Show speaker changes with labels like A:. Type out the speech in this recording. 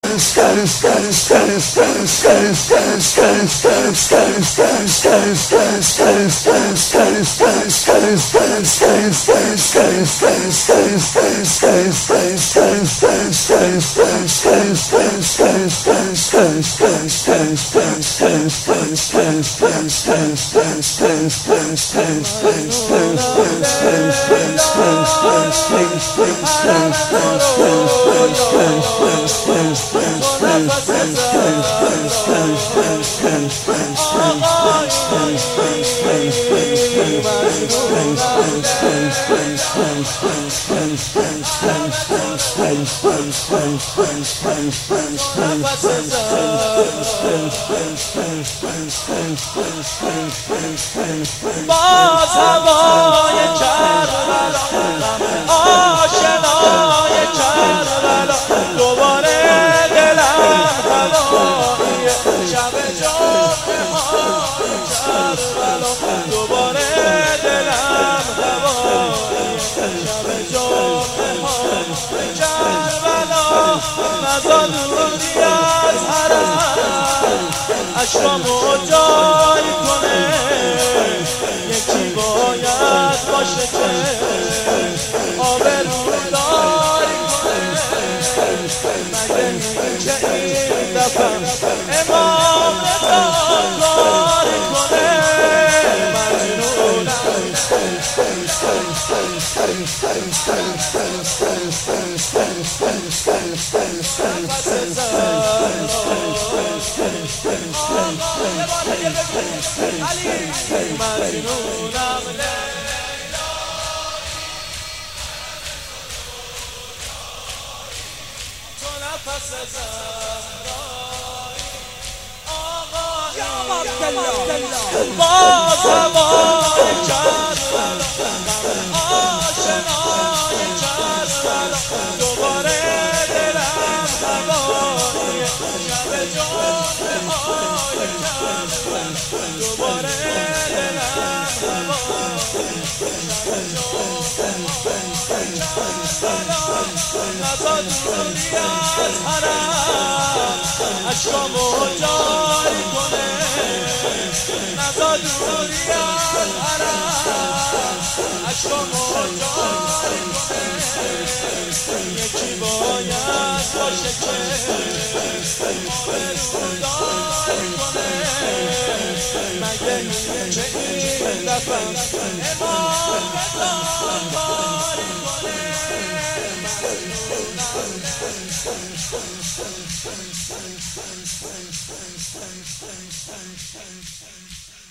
A: باز هوای کربلا آشنای کربلا دوباره دلم هوای شب جمعه های کربلا دوباره دلم هوای شب جمعه های کربلا نزا دوری از حرم اشکامو جاری کنه یکی باید باشه که آبرو داری کنه مگه اینکه این دفعه امام رضا کاری کنه مجنونم باز هوای کربلا آشنای کربلا دوباره دلم هوای شب جمعه های کربلا دوباره دلم هوای شب جمعه های کربلا نزا دوری از حرم اشکامو جاری کنه نزا دوری از حرم اشکامو جاری کنه یکی باید باشه که آبرو داری کنه مگه اینکه این دفعه امام رضا کاری کنه